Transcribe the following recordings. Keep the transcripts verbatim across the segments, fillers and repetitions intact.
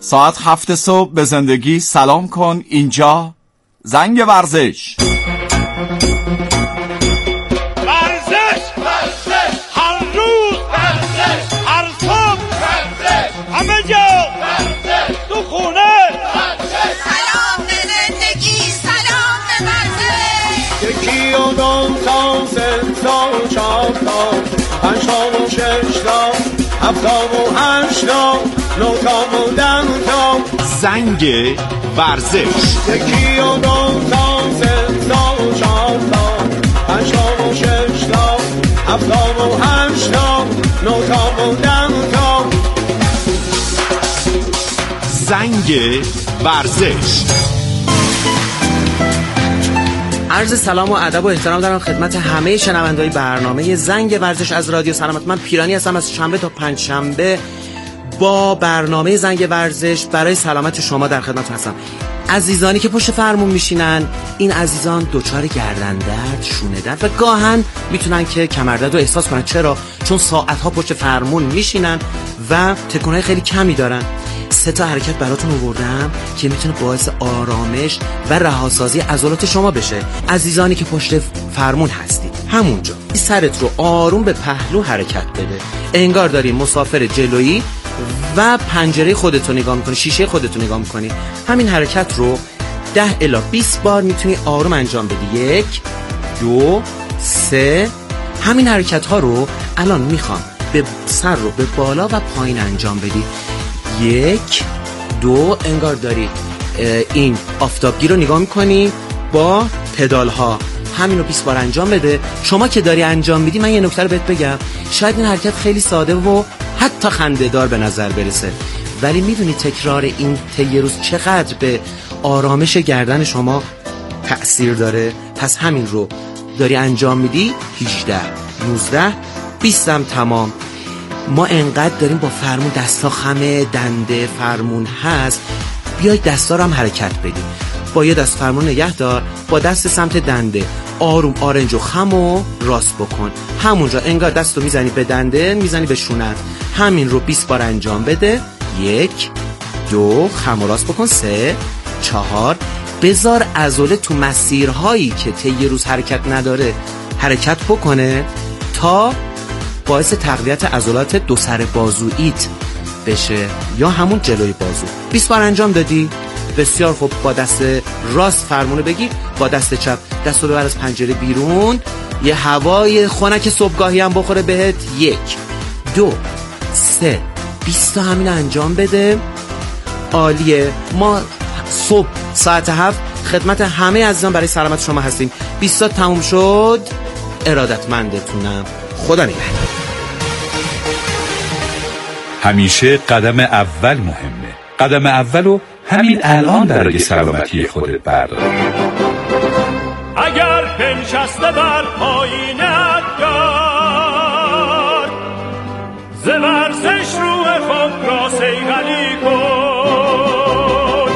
ساعت هفت صبح به زندگی سلام کن. اینجا زنگ ورزش. ورزش ورزش هر روز ورزش، هر صبح ورزش، همه جا ورزش، تو خونه ورزش. سلام به زندگی، سلام به ورزش. یکی و دو تا سه تا چهار تا پنج تا و شش تا هفت تا و هشت تا نه تا و ده تا زنگ ورزش. یکی و دو تا سه تا چهار تا پنج تا و شش تا هفت تا و هشت تا نه تا و ده تا زنگ ورزش. عرض سلام و ادب و احترام دارم خدمت همه شنونده‌های برنامه زنگ ورزش از رادیو سلامت. من پیرانی هستم، از شنبه تا پنج شنبه با برنامه زنگ ورزش برای سلامت شما در خدمت هستم. عزیزانی که پشت فرمون میشینن، این عزیزان دچار گردن درد، شونه درد و گاهن میتونن که کمردرد رو احساس کنن. چرا؟ چون ساعت‌ها پشت فرمون میشینن و تکون‌های خیلی کمی دارن. سه تا حرکت براتون آوردم که میتونه باعث آرامش و رهاسازی عضلات شما بشه. عزیزانی که پشت فرمون هستید، همونجا سرت رو آروم به پهلو حرکت بده، انگار داری مسافر جلویی و پنجره خودتو نگاه میکنی، شیشه خودتو نگاه میکنی. همین حرکت رو ده الی بیست بار میتونی آروم انجام بدی. یک، دو، سه. همین حرکت ها رو الان میخوام به سر رو به بالا و پایین انجام بدی. یک، دو، انگار داری این آفتابگیر رو نگاه میکنی با پدال ها. همین رو بیست بار انجام بده. شما که داری انجام میدی، من یه نکته رو بهت بگم. شاید این حرکت خیلی ساده و حتی خنده‌دار به نظر برسه، ولی میدونی تکرار این طی روز چقدر به آرامش گردن شما تأثیر داره؟ پس همین رو داری انجام میدی. هجده، نوزده، بیست هم تمام. ما انقدر داریم با فرمون، دستا خمه، دنده فرمون هست، بیای دستا رو هم حرکت بدیم. با یه دست فرمون نگه دار، با دست سمت دنده آروم آرنج و خم و راست بکن. همونجا انگار دست رو میزنی به دنده، میزنی به شونت. همین رو بیست بار انجام بده. یک، دو، خم و راست بکن. سه، چهار. بذار عضله تو مسیرهایی که طی روز حرکت نداره حرکت بکنه تا باعث تقویت عضلات دو سر بازویت بشه یا همون جلوی بازو. بیست بار انجام دادی؟ بسیار خوب. با دست راست فرمونو بگیر، با دست چپ دستو ببر از پنجره بیرون، یه هوای خنک صبحگاهی هم بخوره بهت. یک، دو، سه، بیست تا همین انجام بده. عالیه. ما صبح ساعت هفت خدمت همه عزیزان برای سلامت شما هستیم. بیست تا تموم شد. ارادتمندتونم. خدا نگهدار. همیشه قدم اول مهمه. قدم اولو همین الان برای سلامتی خودت بردار. اگر بنشسته بر پایینت دار، ز ورزش روح خود را صیقلی کن.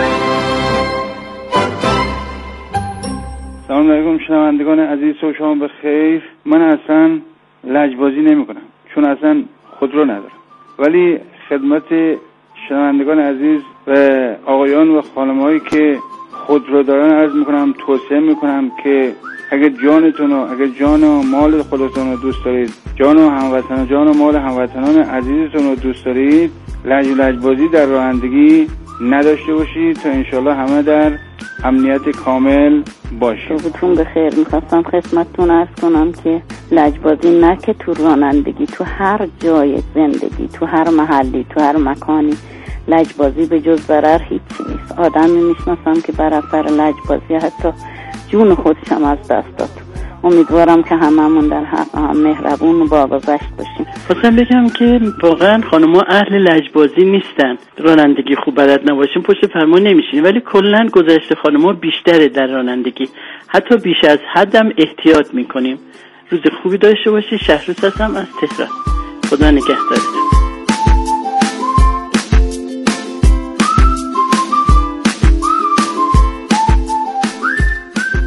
سلام علیکم شنوندگان عزیز، صبح شما بخیر. من اصلا لجبازی نمی کنم چون اصلا خودرو ندارم، ولی خدمت شنوندگان عزیز و آقایان و خانم‌هایی که خودرو دارن عرض میکنم، توصیه میکنم که اگر جانتون و اگر جان و مال خودتون رو دوست دارید، جان و هموطن جان و مال هموطنان عزیزتون رو دوست دارید، لج و لجبازی در رانندگی نداشته باشید تا انشالله همه در امنیت کامل باشید. صبحتون بخیر. میخواستم خدمتتون عرض کنم که لجبازی نه که تو رانندگی، تو هر جای زندگی، تو هر محلی، تو هر مکانی لجبازی به جز ضرر هیچی نیست. آدمی میشناسم که بر اثر لجبازی حتی جون خودش هم از دست داد. امیدوارم که هممون در حق هم مهربون و باگذشت باشیم. خواستم بگم که واقعا خانم‌ها اهل لجبازی نیستن. رانندگی خوب بلد نباشیم پشت فرمان نمیشین، ولی کلا گذشته خانم‌ها بیشتره در رانندگی، حتی بیش از حدم احتیاط میکنیم. روز خوبی داشته باشی. شهرروز هستم از تهران. خدا نگهدارتون.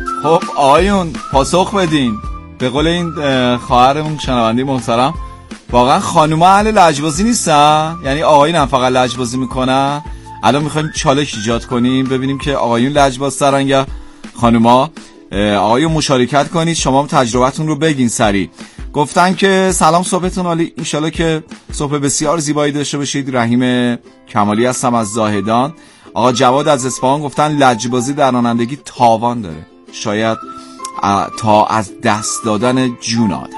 خب آقایون پاسخ بدین. به قول این خواهرمون شنونده محترم، واقعا خانوما اهل لجبازی نیستن؟ یعنی آقایون هم فقط لجبازی میکنن؟ الان میخوایم چالش ایجاد کنیم ببینیم که آقایون لجباز دارن یا خانوما. آقایون مشارکت کنید، شما هم تجربتون رو بگین سریع. گفتن که سلام، صبحتون عالی، انشالله که صبح بسیار زیبایی داشته باشید. رحیم کمالی هستم از زاهدان. آقا جواد از اصفهان گفتن لجبازی در رانندگی تاوان داره، شاید تا از دست دادن جون آدم.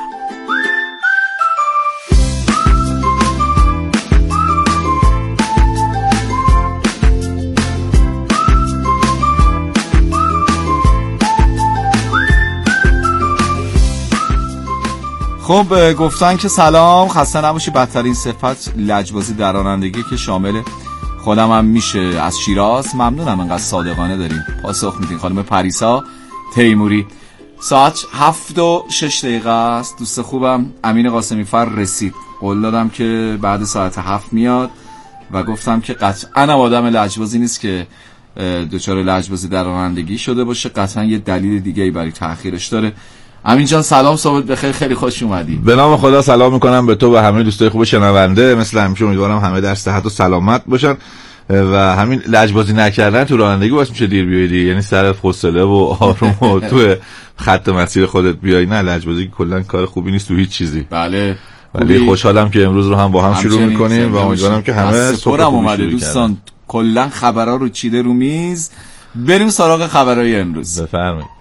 خب گفتن که سلام، خسته نباشی، بدترین صفت لجبازی در رانندگی که شامل خودم هم میشه. از شیراز ممنونم انقدر صادقانه داریم پاسخ میدین. خانم پریسا تیموری. ساعت هفت و شش دقیقه است. دوست خوبم امین قاسمی فر رسید، قول دادم که بعد ساعت هفت میاد و گفتم که قطعا آدم لجبازی نیست که دچار لجبازی در رانندگی شده باشه، قطعا یه دلیل دیگه ای برای تأخیرش داره. امین جان سلام، صبحت بخیر، خیلی خوش اومدی. به نام خدا سلام میکنم به تو و همه دوستای خوب شنونده. مثل همیشه امیدوارم همه در صحت و سلامت باشن و همین لجبازی نکردن تو رانندگی باعث میشه دیر بیایی، یعنی سر حوصله و آروم و تو خط مسیر خودت بیای. نه لجبازی کلا کار خوبی نیست تو هیچ چیزی. بله ولی خوشحالم که امروز رو هم با هم شروع میکنیم و امیدوارم که همه صبح اومده. دوستان کلا خبرها رو چیده رو میز، بریم سراغ خبرهای امروز. بفرمایید.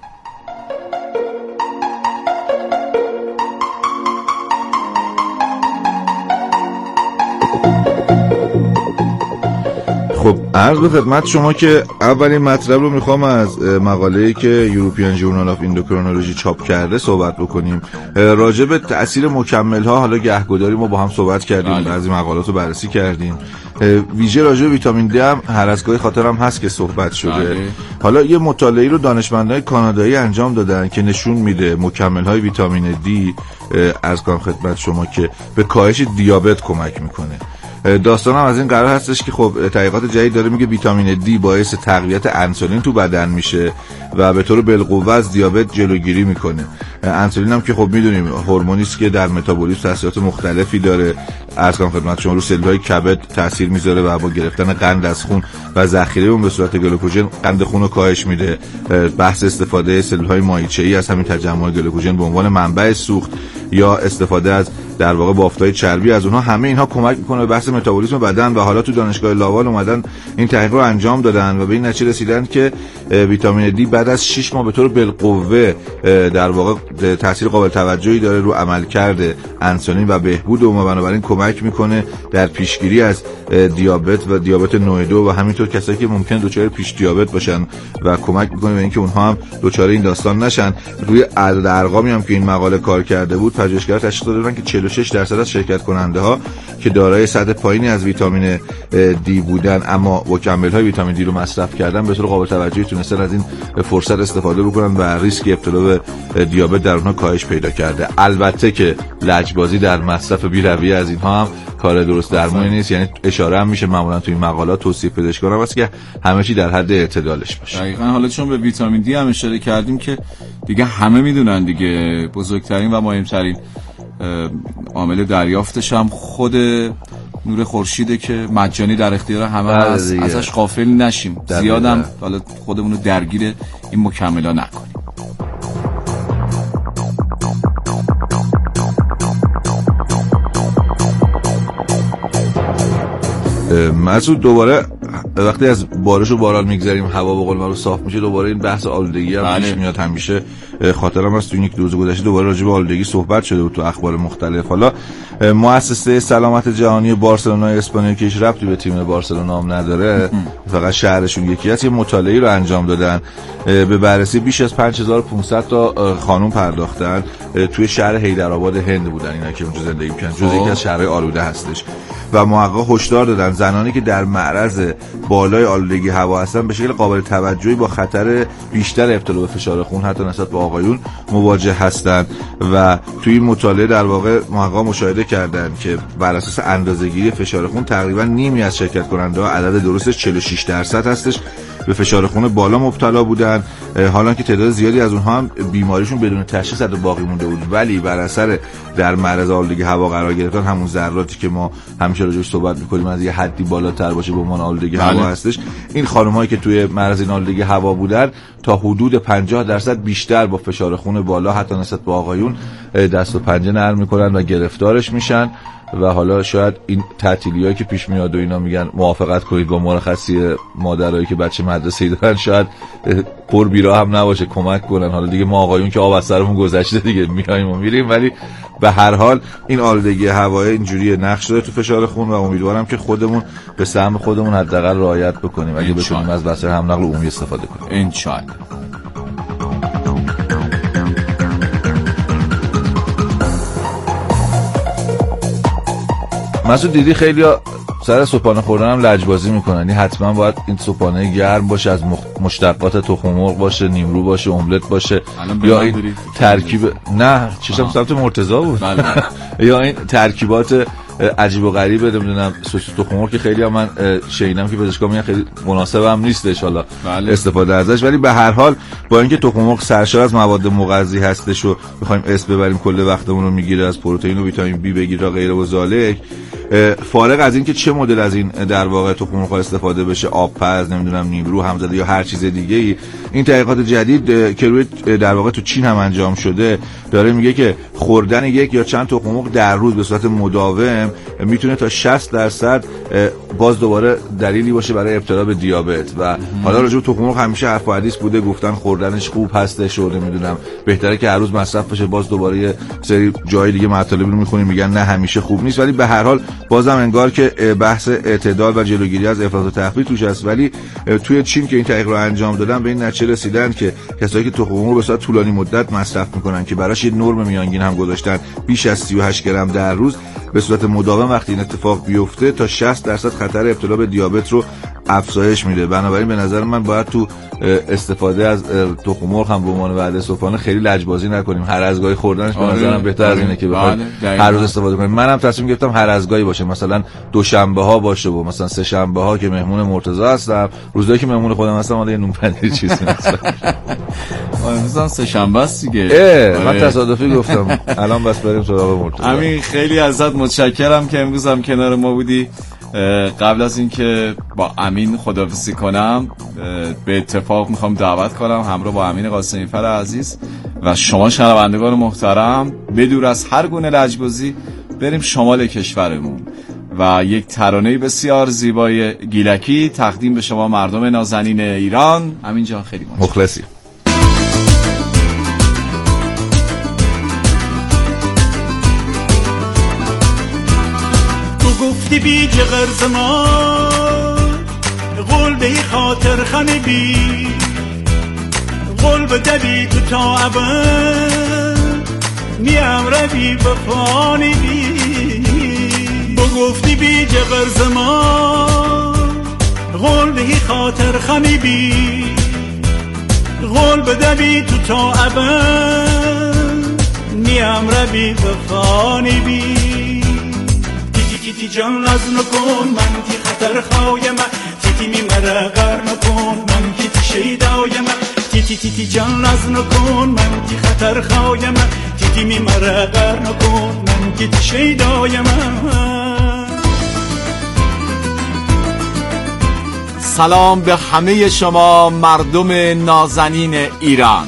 خب عرض به خدمت شما که اولین مطلب رو میخوام از مقاله‌ای که یوروپیان جورنال آف اندوکرینولوژی چاپ کرده صحبت بکنیم. راجع به تأثیر مکمل‌ها حالا گهگداری ما با هم صحبت کردیم، بله. بعضی مقالات رو بررسی کردیم، ویژه راجع به ویتامین دی هم هر از گاهی خاطرم هست که صحبت شده، بله. حالا یه مطالعه‌ای رو دانشمندان کانادایی انجام دادن که نشون میده مکمل‌های ویتامین دی از کام خدمت شما که به کاهش دیابت کمک میکنه. داستان هم از این قرار هستش که خب تحقیقات جدید داره میگه ویتامین دی باعث تقویت انسولین تو بدن میشه و به طور بالقوه از دیابت جلوگیری میکنه. انسولین هم که خب میدونیم هورمونی است که در متابولیسم تاثیرات مختلفی داره، از کام خدمت شما رو سلولهای کبد تاثیر میذاره و با گرفتن قند از خون و ذخیره اون به صورت گلوکوژن قند خون رو کاهش میده. بحث استفاده سلولهای مایعه‌ای از همین تجمع گلوکوژن به عنوان منبع سوخت یا استفاده از در واقع بافت‌های چربی از اونها، همه اینها کمک میکنه به بحث متابولیسم بدن و حالا تو دانشگاه لاوال اومدن این تحقیق رو انجام دادن و به این نتیجه رسیدن که ویتامین دی بعد از شش ماه به طور بالقوه در واقع تاثیر قابل توجهی داره رو عملکرد انسولین و بهبود اون و بنابراین کمک میکنه در پیشگیری از دیابت و دیابت نوع دو و همینطور کسایی که ممکن دچار پیش دیابت باشن و کمک میکنه به اینکه اونها هم دچار این داستان نشن. روی عدد ارقامی هم که این مقاله کار کرده بود، پژوهشگران تشخیص دادن که چهل و شش درصد از شرکت کننده ها که دارای سطح پایینی از ویتامین دی بودن اما مکمل‌های ویتامین دی رو مصرف کردن به طور قابل توجهی تونستن از این فرصت استفاده بکنن و ریسک ابتلا به دیابت در اونها کاهش پیدا کرده. البته که لجبازی در مصرف بی‌رویه از اینها هم کار درست درمانی نیست، یعنی اشاره هم میشه معمولا تو این مقالات توصیه پزشکان واسه که همه چی در حد اعتدالش باشه. دقیقاً. حالا چون به ویتامین دی هم اشاره کردیم که دیگه همه میدونن دیگه بزرگترین و مهمترین عامل دریافتش هم خود نور خورشیده که مجانی در اختیار همه هست، ازش غافل نشیم، زیادم حالا خودمون رو درگیر این مکمل‌ها نکنیم. مسعود دوباره وقتی از بارش و باران میگذریم هوا به قول معروف صاف میشه، دوباره این بحث آلودگی هم پیش میاد. همیشه خاطرم هست تو این یک روز گذشته دوباره راجع به آلودگی صحبت شده بود تو اخبار مختلف. حالا مؤسسه سلامت جهانی بارسلونا اسپانیا که هیچ ربطی به تیم بارسلونا هم نداره، فقط شهرشون یکی است، یه مطالعه‌ای رو انجام دادن. به بررسی بیش از پنج هزار و پانصد تا خانم پرداختن، توی شهر حیدرآباد هند بودن اینا که اونجا زندگی می‌کنن، جزء یکی از شهرهای آلوده هستش و محققا هشدار دادن زنانی که در معرض بالای آلودگی هوا هستن به شکل قابل توجهی با خطر بیشتر ابتلا به فشار خون حتی نسبت به آقایون مواجه هستند و توی این مطالعه در واقع محققا مشاهده کردن که بر اساس اندازه‌گیری فشار خون تقریبا نیمی از شرکت کننده‌ها عدد درستش چهل و شش درصد هستش به فشار خون بالا مبتلا بودن. حالا که تعداد زیادی از اونها هم بیماریشون بدون تشخیص در باقی مونده بود، ولی بر اثر در معرض آلودگی هوا قرار گرفتن، همون ذراتی که ما همیشه راجعش صحبت می‌کنیم از یه حدی بالاتر باشه به عنوان آلودگی هوا هستش، این خانم‌هایی که توی معرض این آلودگی هوا بودن تا حدود پنجاه درصد بیشتر با فشار خون بالا حتی نسبت به آقایون دست و پنجه نرم می‌کنن و گرفتارش میشن. و حالا شاید این تعطیلیایی که پیش میاد و اینا میگن موافقت کنید با مرخصی مادرایی که بچه مدرسه‌ای دارن، شاید پر بیراه هم نباشه، کمک کنن. حالا دیگه ما آقایون که آب از سرمون گذشته دیگه میایم و میریم، ولی به هر حال این آلودگی هوایی اینجوری نقش داره تو فشار خون و امیدوارم که خودمون به سهم خودمون حداقل رعایت بکنیم اگه بتونیم از وسایل حمل نقل عمومی استفاده کنیم. ان شاء الله. مسعود دیدی خیلی سر صبحانه خوردن هم لجبازی میکنن، یعنی حتما باید این صبحانه گرم باشه، از مشتقات تخم مرغ باشه، نیمرو باشه، املت باشه، یا این ترکیب نه چشم سمت مرتضی بود یا این ترکیبات عجیب و غریبه نمیدونم سس تخم مرغ که خیلی هم من شنیدم که پزشکا میگن خیلی مناسب هم نیست ان شاءالله استفاده ازش، ولی به هر حال با اینکه تخم مرغ سرشار از مواد مغذی هستش و بخوایم اسم ببریم کل وقتمون رو میگیره، از پروتئین و ویتامین بی بگیره غیره و ذالک، فارغ از این که چه مدل از این در واقع تخم مرغ استفاده بشه، آبپز نمیدونم نیمرو همزده یا هر چیز دیگه ای، این تحقیقات جدید که روی در واقع تو چین هم انجام شده داره میگه که خوردن یک یا چند تخم مرغ در روز به صورت مداوم میتونه تا شصت درصد باز دوباره دلیلی باشه برای ابتلا به دیابت. و حالا راجع به تخم مرغ همیشه حرف و حدیث بوده، گفتن خوردنش خوب هستش و نمیدونم بهتره که هر روز مصرف بشه، باز دوباره یه سری جای دیگه مطالبی رو میخونیم میگن نه همیشه خوب نیست، ولی به هر حال بازم انگار که بحث اعتدال و جلوگیری از افراط و تفریط توش هست. ولی توی چین که این تحقیق رو انجام دادن به این نتیجه رسیدن که کسایی که تخم مرغ به صورت طولانی مدت مصرف میکنن که براش یه نرم میانگین هم گذاشتن بیش از سی و هشت گرم در روز، به صورت مداوم وقتی این اتفاق بیفته تا شصت درصد خطر ابتلا به دیابت رو افزایش میده. بنابراین به نظر من باید تو استفاده از تخم مرغ هم به عنوان وعده صبحانه خیلی لجبازی نکنیم. هر از گاهی خوردنش به نظرم بهتر از اینه که بخوایم هر روز استفاده کنیم. منم تصمیم گرفتم هر از گاهی باشه، مثلا دوشنبه ها باشه و مثلا سه شنبه ها که مهمون مرتضی هستم، روزایی که مهمون خودم هستم حالا یه نون پنیر چیزی مثلا مثلا سه شنبه است دیگه. من تصادفی گفتم الان بس بریم سراغ مرتضی. همین خیلی ازت متشکرم که امروز هم کنار ما بودی. قبل از اینکه با امین خداحافظی کنم به اتفاق میخوام دعوت کنم همراه با امین قاسمی فر عزیز و شما شنوندگان محترم بدور از هر گونه لجبازی بریم شمال کشورمون و یک ترانه بسیار زیبای گیلکی تقدیم به شما مردم نازنین ایران. امین جان خیلی مخلصی. گفتی بی جغرز ما قول به خاطر خمی بی قول به دبی تو تا ابد نیم روی بفانی بی بگفتی بی جغرز ما قول به خاطر خمی بی قول به دبی تو تا ابد نیم روی بفانی بی تیتی جان لز نکن من تی خطر خواهی من تیتی می مرا غر نکن من که تی شیدای من تیتی تیتی جان لز نکن من تی خطر خواهی من تیتی می مرا غر نکن من که تی شیدای من. سلام به همه شما مردم نازنین ایران.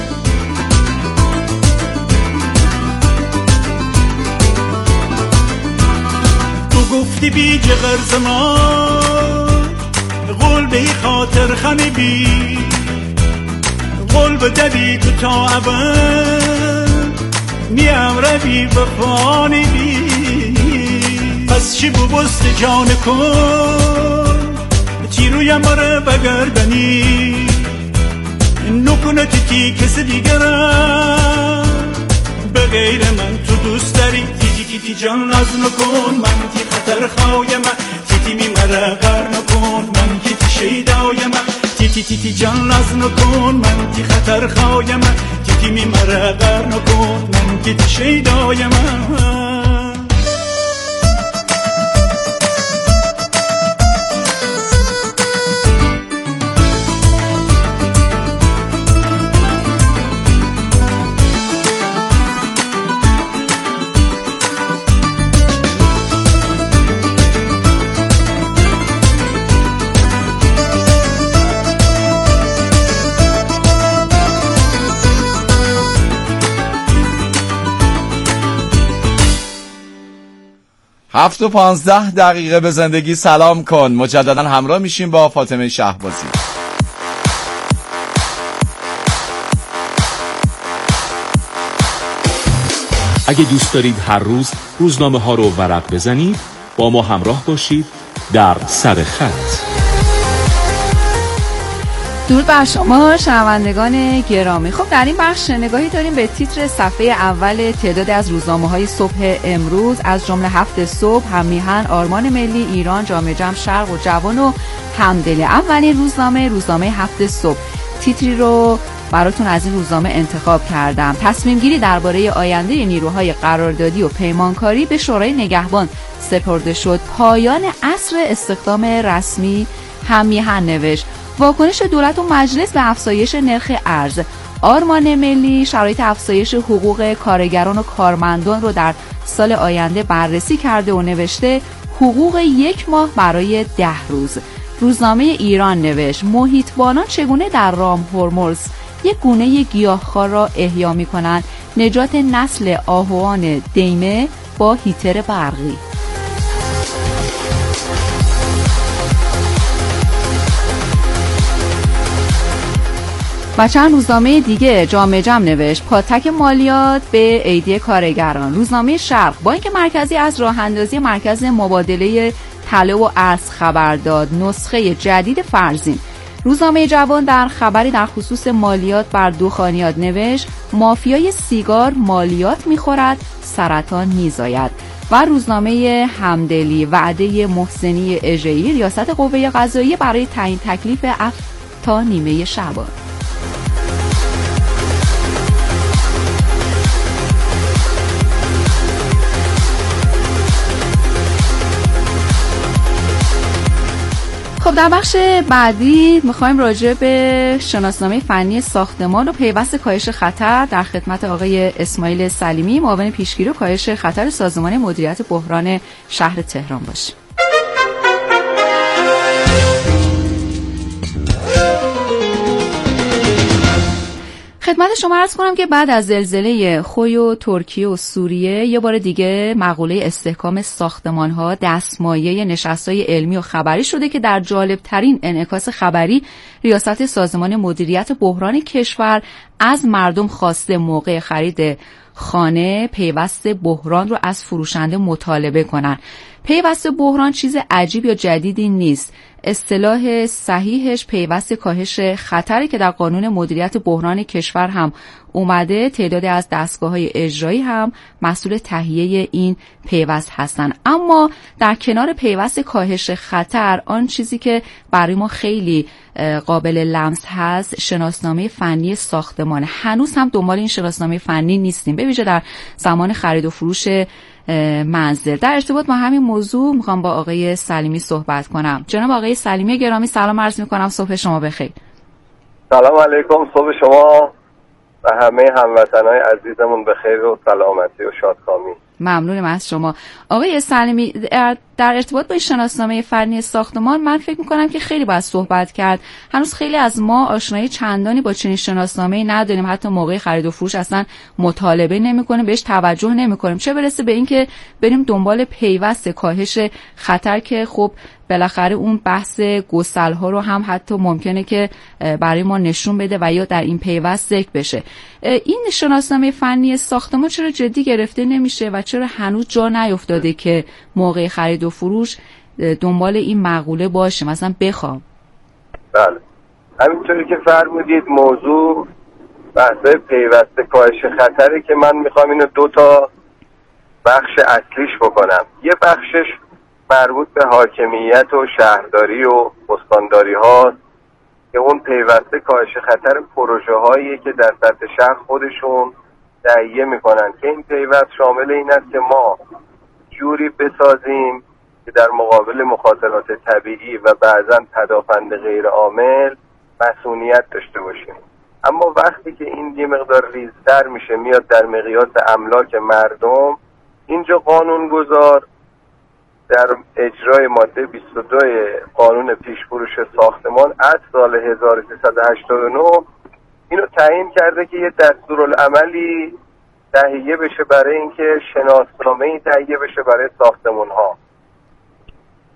گفتی بی جغرز ما قول به خاطر خمی بی قول به دبی تو تا ابد نیم روی بفانی بی پس چی ببست جان کن تیرویم بره بگردنی نکنه تیتی کسی دیگرم به غیر من تو دوست داری تیتی جان لز نکن من تی خطر خواهی من تیتی می مرا غر نکن من که تی شیدای من تیتی تیتی جان لز نکن من تی خطر خواهی من تیتی می مرا غر نکن من که تی شیدای من. هفت و پانزده دقیقه به زندگی سلام کن. مجددا همراه میشیم با فاطمه شهبازی. اگه دوست دارید هر روز روزنامه ها رو ورق بزنید، با ما همراه باشید در سر خط. درود بر شما شنوندگان گرامی. خب در این بخش نگاهی داریم به تیتر صفحه اول تعدادی از روزنامه‌های صبح امروز، از جمله هفت صبح، هم‌میهن، آرمان ملی، ایران، جامعه جمع، شرق و جوان و همدلی. اولین روزنامه روزنامه هفت صبح تیتری رو براتون از این روزنامه انتخاب کردم. تصمیم گیری درباره آینده نیروهای قراردادی و پیمانکاری به شورای نگهبان سپرده شد. پایان عصر استخدام رسمی. هم‌میهن نوشت واکنش دولت و مجلس به افزایش نرخ ارز. آرمان ملی شرایط افزایش حقوق کارگران و کارمندان رو در سال آینده بررسی کرده و نوشته حقوق یک ماه برای ده روز. روزنامه ایران نوشت محیطبانان چگونه در رام هرمز یک گونه گیاهخوار را احیا می‌کنند. نجات نسل آهوان دیمه با هیتر برقی. و چند روزنامه دیگه جامعه جمع نوشت پاتک مالیات به ایدی کارگران. روزنامه شرق بانک مرکزی از راه اندازی مرکز مبادله طلا و ارز خبر داد. نسخه جدید فرزین. روزنامه جوان در خبری در خصوص مالیات بر دخانیات نوشت مافیای سیگار مالیات میخورد، سرطان میزاید. و روزنامه همدلی وعده محسنی اژه‌ای ریاست قوه قضاییه برای تعیین تکلیف عفو تا نیمه شعبان. خب در بخش بعدی میخوایم راجع به شناسنامه فنی ساختمان و پیوست کاهش خطر در خدمت آقای اسماعیل سلیمی، معاون پیشگیری و کاهش خطر سازمان مدیریت بحران شهر تهران باشیم. خدمت شما عرض کنم که بعد از زلزله خوی و ترکیه و سوریه یه بار دیگه مقوله استحکام ساختمان‌ها دستمایه نشست‌های علمی و خبری شده که در جالب‌ترین انعکاس خبری ریاست سازمان مدیریت بحران کشور از مردم خواسته موقع خرید خانه پیوست بحران رو از فروشنده مطالبه کنن. پیوست بحران چیز عجیب یا جدیدی نیست. اصطلاح صحیحش پیوست کاهش خطری که در قانون مدیریت بحران کشور هم اومده. تعدادی از دستگاه‌های اجرایی هم مسئول تهیه این پیوست هستن. اما در کنار پیوست کاهش خطر، آن چیزی که برای ما خیلی قابل لمس هست شناسنامه فنی ساختمان. هنوز هم دنبال این شناسنامه فنی نیستیم، به ویژه در زمان خرید و فروش منزل. در ارتباط با همین موضوع میخوام با آقای سلیمی صحبت کنم. جناب آقای سلیمی گرامی سلام عرض میکنم، صبح شما بخیر. سلام علیکم، صبح شما و همه هموطنای عزیزمون بخیر و سلامتی و شادکامی. ممنونم از شما آقای سلیمی. در ارتباط با شناسنامه فنی ساختمان من فکر میکنم که خیلی باید صحبت کرد. هنوز خیلی از ما آشنایی چندانی با چنین شناسنامه‌ای نداریم، حتی موقع خرید و فروش اصلا مطالبه نمی‌کنیم، بهش توجه نمی‌کنیم، چه برسه به اینکه بریم دنبال پیوست کاهش خطر که خب بالاخره اون بحث گسل‌ها رو هم حتی ممکنه که برای ما نشون بده و یا در این پیوست ذکر بشه. این شناسنامه فنی ساختمان چرا جدی گرفته نمیشه و چرا هنوز جا نیفتاده که موقع خرید و فروش دنبال این مقوله باشه، مثلا بخوام؟ بله، همینطوری که فرمودید موضوع بحث پیوست کاهش خطری که من میخوام اینو دو تا بخش اصلیش بکنم. یه بخشش مربوط به حاکمیت و شهرداری و استانداری هاست که اون پیوسته کاهش خطر پروژه هایی که در سطح شهر خودشون تهیه میکنن که این پیوست شامل این است که ما جوری بسازیم که در مقابل مخاطرات طبیعی و بعضا پدافند غیر عامل مسئولیت داشته باشیم. اما وقتی که این یه مقدار ریزتر میشه میاد در مقیاس املاک مردم، اینجا قانونگذار در اجرای ماده بیست و دو قانون پیشفروش ساختمان از سال هزار و سیصد و هشتاد و نه اینو تعیین کرده که یه دستورالعملی تهیه بشه برای اینکه شناسنامه‌ای تهیه بشه برای ساختمان‌ها.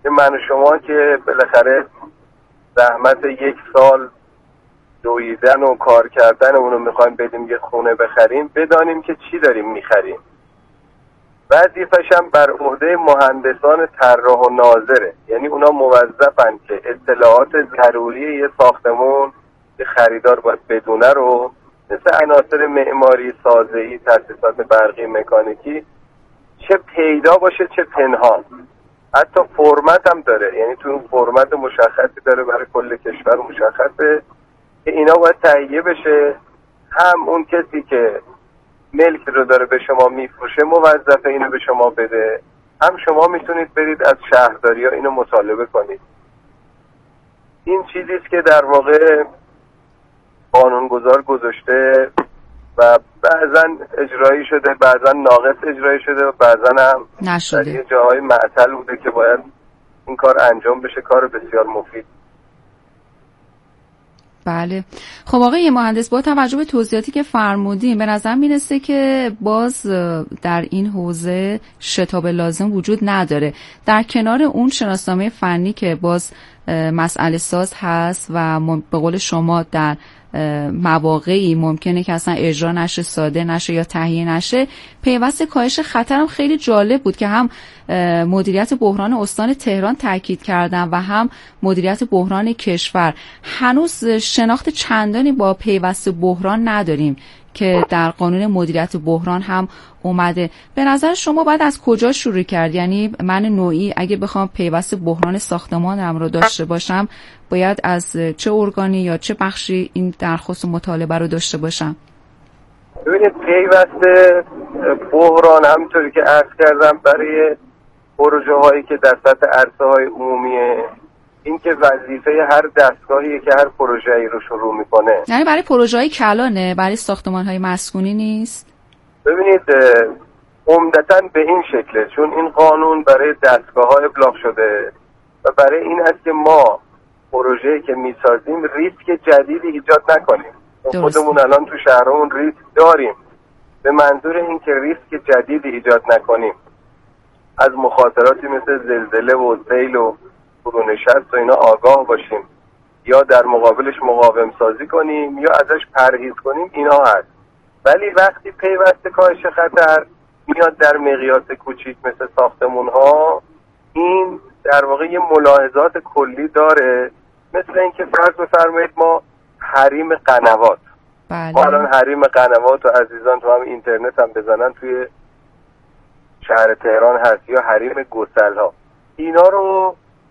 که من و شما که بالاخره زحمت یک سال دویدن و کار کردن اونو میخوایم بدیم یه خونه بخریم، بدانیم که چی داریم میخریم. وظیفه‌ش هم بر عهده مهندسان طراح و ناظره، یعنی اونا موظفن که اطلاعات ضروری یه ساختمون که خریدار باید بدونه رو، مثل عناصر معماری، سازه‌ای، تاسیسات برقی، مکانیکی، چه پیدا باشه چه پنهان. حتی فرمت هم داره، یعنی تو اون فرمت مشخصی داره برای کل کشور مشخصه که اینا باید تهیه بشه. هم اون کسی که ملک رو داره به شما میفروشه موظفه اینو به شما بده، هم شما میتونید برید از شهرداری ها اینو مطالبه کنید. این چیزیست که در واقع قانونگذار گذاشته و بعضا اجرایی شده، بعضا ناقص اجرایی شده و بعضا هم نشده. در یه جاهای معطل بوده که باید این کار انجام بشه. کار بسیار مفید. بله. خب آقای مهندس، با توجه به توضیحاتی که فرمودین به نظر میرسه که باز در این حوزه شتاب لازم وجود نداره. در کنار اون شناسنامه فنی که باز مسئله ساز هست و به قول شما در مواقعی ممکنه که اصلا اجرا نشه، ساده نشه یا تهیه نشه، پیوست کاهش خطر هم خیلی جالب بود که هم مدیریت بحران استان تهران تاکید کردن و هم مدیریت بحران کشور. هنوز شناخت چندانی با پیوست بحران نداریم که در قانون مدیریت بحران هم اومده. به نظر شما باید از کجا شروع کرد؟ یعنی من نوعی اگه بخوام پیوست بحران ساختمانم رو داشته باشم، باید از چه ارگانی یا چه بخشی این درخواست و مطالبه رو داشته باشم؟ ببینید، پیوست بحران همونطوری که عرض کردم برای پروژه هایی که در سطح عرصه های عمومیه، این که وظیفه هر دستگاهیه که هر پروژه‌ای رو شروع میکنه. یعنی برای پروژه‌های کلانه، برای ساختمان‌های مسکونی نیست؟ ببینید، عمدتاً به این شکله، چون این قانون برای دستگاه‌ها ابلاغ شده و برای این است که ما پروژه‌ای که میسازیم ریسک جدیدی ایجاد نکنیم. خودمون الان تو شهرمون ریسک داریم، به منظور این که ریسک جدیدی ایجاد نکنیم، از مخاطراتی مثل زلزله و سیل و فرونشست و اینا آگاه باشیم یا در مقابلش مقاوم سازی کنیم یا ازش پرهیز کنیم، اینا هست. ولی وقتی پیوست کاهش خطر میاد در مقیاس کوچیک مثل ساختمون ها، این در واقع یه ملاحظات کلی داره، مثل اینکه فرض بفرمایید ما حریم قنوات، بله. ما الان حریم قنوات و عزیزان تو هم اینترنت هم بزنن توی شهر تهران هست، یا حریم گسل ها، اینا رو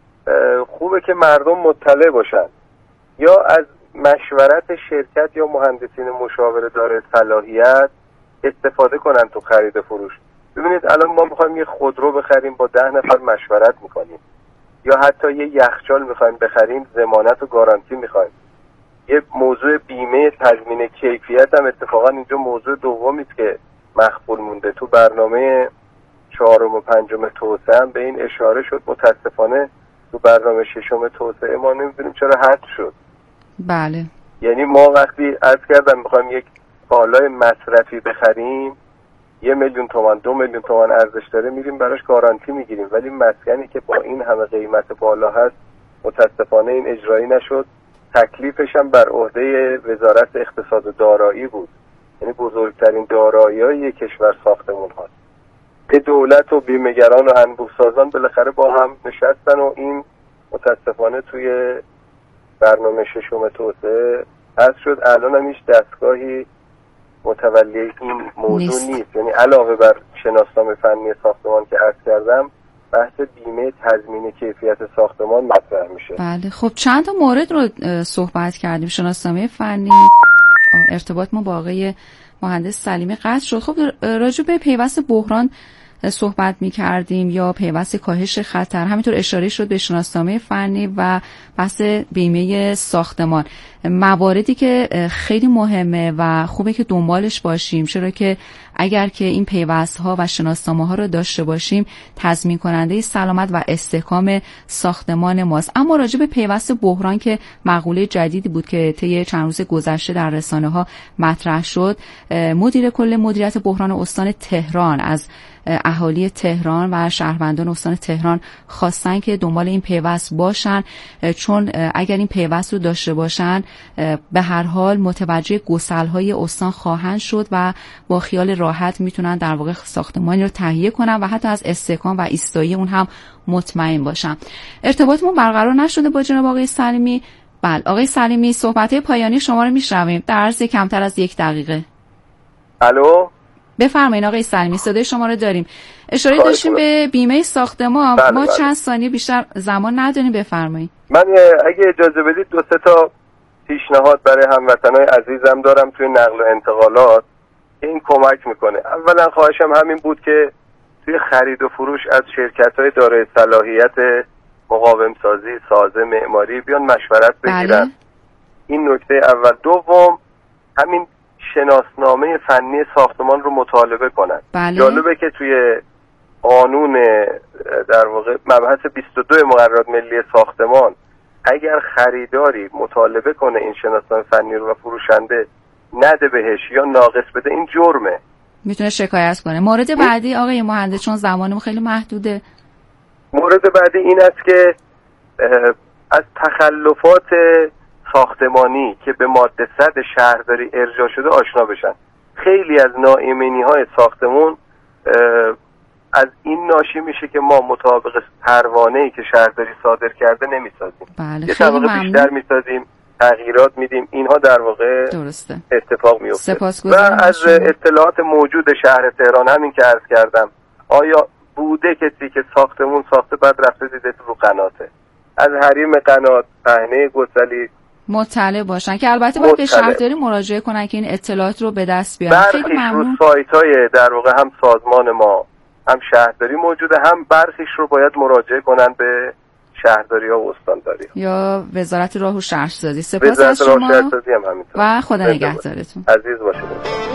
خوبه که مردم مطلع باشن یا از مشورت شرکت یا مهندسین مشاوره داره صلاحیت استفاده کنن تو خرید فروش. ببینید الان ما میخوایم یه خودرو بخریم، با ده نفر مشورت میکنیم، یا حتی یه یخچال میخوایم بخریم، ضمانت و گارانتی میخوایم. یه موضوع بیمه تضمین کیفیت هم اتفاقا اینجا موضوع دومی است که مخفول مونده. تو برنامه چهارم و پنجم توسعه هم به این اشاره شد، متاسفانه تو برنامه ششم توسعه ما نمیدونیم چرا حذف شد. بله. یعنی ما وقتی عرض کردم میخوایم یک کالای مصرفی بخریم، یه میلیون تومان دو میلیون تومان ارزش داره، میریم براش گارانتی میگیریم، ولی مسکنی که با این همه قیمت بالا هست متاسفانه این اجرایی نشد. تکلیفش هم بر عهده وزارت اقتصاد و دارایی بود، یعنی بزرگترین دارایی‌های کشور ساختمون هاست که دولت و بیمه‌گران و انبوه‌سازان بالاخره با هم نشستن و این متاسفانه توی برنامه ششم توسعه هست شد. الان هم هیچ دستگاهی متولی این موضوع نیست, نیست. یعنی علاوه بر شناسنامه فنی ساختمان که عرض کردم، بحث بیمه تضمین کیفیت ساختمان مطرح میشه. بله. خب چند تا مورد رو صحبت کردیم، شناسنامه فنی، ارتباط ما با آقای مهندس سلیمی قطع شد. خب راجع به پیوست بحران صحبت می کردیم یا پیوست کاهش خطر، همینطور اشاره شد به شناسنامه فنی و بحث بیمه ساختمان، مواردی که خیلی مهمه و خوبه که دنبالش باشیم، چرا که اگر که این پیوست ها و شناسنامه ها رو داشته باشیم تضمین کننده سلامت و استحکام ساختمان ماست. اما راجع به پیوست بحران که مقوله جدیدی بود که طی چند روز گذشته در رسانه ها مطرح شد، مدیر کل مدیریت بحران استان تهران از اهالی تهران و شهروندان استان تهران خواستن که دنبال این پیوست باشن، چون اگر این پیوست رو داشته باشن به هر حال متوجه گسل‌های استان خواهند شد و با خیال راحت میتونن در واقع ساختمانی رو تهیه کنن و حتی از استحکام و ایستایی اون هم مطمئن باشن. ارتباطمون برقرار نشده با جناب آقای سلیمی. بله آقای سلیمی، صحبت‌های پایانی شما رو میشنویم در عرض کمتر از یک دقیقه. الو، بفرمایید آقای سلیمی، صدای شما رو داریم. اشاره داشتیم به بیمه ساختمان. بله ما بله. چند ثانیه بیشتر زمان نداریم، بفرمایید. من اگه اجازه بدید دو سه تا پیشنهاد برای هموطنای عزیزم دارم توی نقل و انتقالات که این کمک میکنه. اولا خواهشم همین بود که توی خرید و فروش از شرکت‌های دارای صلاحیت مقاوم سازی، سازه، معماری بیان مشورت بگیرن. بله. این نکته اول. دوم، همین شناسنامه فنی ساختمان رو مطالبه کنن. بله. جالبه که توی قانون در واقع مبحث بیست و دو مقررات ملی ساختمان اگر خریداری مطالبه کنه این شناسنامه فنی رو و فروشنده نده بهش یا ناقص بده، این جرمه، میتونه شکایت کنه. مورد بعدی آقای مهندس، چون زمانم خیلی محدوده. مورد بعدی این است که از تخلفات ساختمانی که به ماده صد شهرداری ارجاع شده آشنا بشن. خیلی از ناایمنی‌های ساختمون از این ناشی میشه که ما مطابق پروانه‌ای که شهرداری صادر کرده نمیسازیم. بله، یه طبقه بیشتر میسازیم، تغییرات میدیم، اینها در واقع درسته. اتفاق میفته. و از شما. اطلاعات موجود شهر تهران همین که عرض کردم، آیا بوده کسی که ساختمون ساخته بعد رفته دیده رو قناته، از حریم قنات، پهنه گسلی مطلع باشن که البته باید به شهرداری مراجعه کنن که این اطلاعات رو به دست بیارن. خیلی ممنون. رو سایت‌های در واقع هم سازمان ما هم شهرداری موجوده، هم برخیش رو باید مراجعه کنن به شهرداری ها و استانداری یا وزارت راه و شهرسازی. سپاس از شما هم و خدا نگهدارتون. عزیز باشید.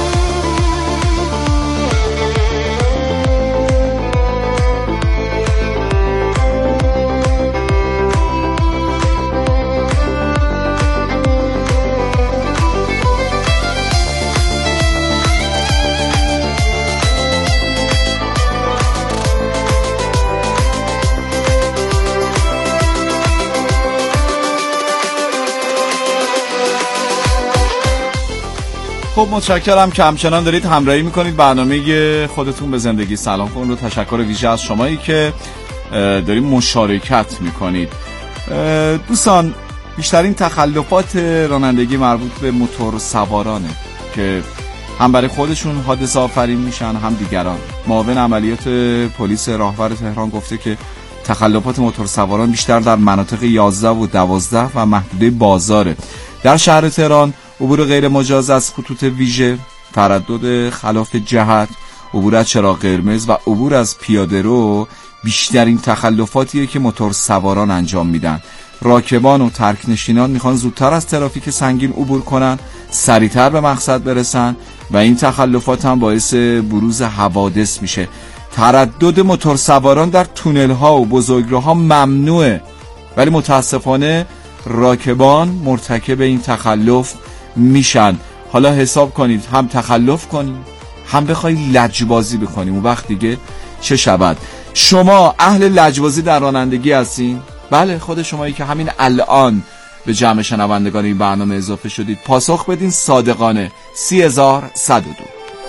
خب متشکرم که همچنان دارید همراهی میکنید برنامه خودتون به زندگی سلام کن رو. تشکر ویژه از شمایی که دارید مشارکت میکنید. دوستان، بیشترین تخلفات رانندگی مربوط به موتور سوارانه که هم برای خودشون حادثه آفرین میشن هم دیگران. معاون عملیات پلیس راهور تهران گفته که تخلفات موتور سواران بیشتر در مناطق یازده و دوازده و محدوده بازاره. در شهر تهران عبور غیر مجاز از خطوط ویژه، تردد خلاف جهت، عبور از چراغ قرمز و عبور از پیاده رو بیشترین تخلفاتیه که موتور سواران انجام میدن. راکبان و ترکنشینان میخوان زودتر از ترافیک سنگین عبور کنن، سریعتر به مقصد برسن و این تخلفات هم باعث بروز حوادث میشه. تردد موتور سواران در تونل ها و بزرگراه‌ها ممنوعه، ولی متاسفانه راکبان مرتکب این تخلف میشن. حالا حساب کنید، هم تخلف کنیم هم بخوای لجبازی بکنیم، اون وقت دیگه چه شود؟ شما اهل لجبازی در رانندگی هستین؟ بله، خود شمایی که همین الان به جمع شنوندگان این برنامه اضافه شدید، پاسخ بدین صادقانه. سی هزار صد و دو.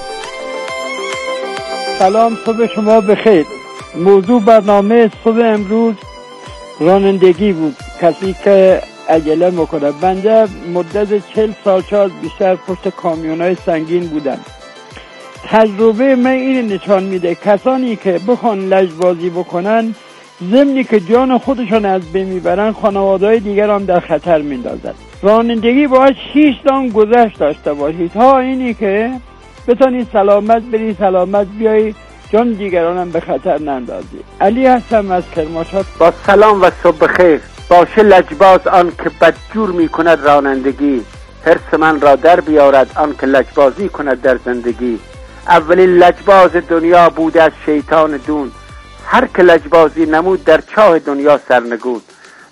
سلام، صبح شما بخیر. موضوع برنامه صبح امروز رانندگی بود. کسی که عجله میکنه. بنده مدت چهل سال شاید بیشتر پشت کامیونای سنگین بودم. تجربه من این نشان میده کسانی که بخوان لجبازی بکنن، ضمنی که جان خودشون از بین میبرن، خانواده‌های دیگر هم در خطر میندازن. رانندگی باید شیش دام گذشت داشته باشید تا اینی که بتونید سلامت بری سلامت بیایی، جان دیگران هم به خطر نندازی. علی هستم از کرمانشاه. با سلام و صبح خیر. باشه لجباز آن که بدجور می کند رانندگی، حرص من را در بیارد آن که لجبازی کند در زندگی. اولین لجباز دنیا بود از شیطان دون، هر که لجبازی نمود در چاه دنیا سرنگود.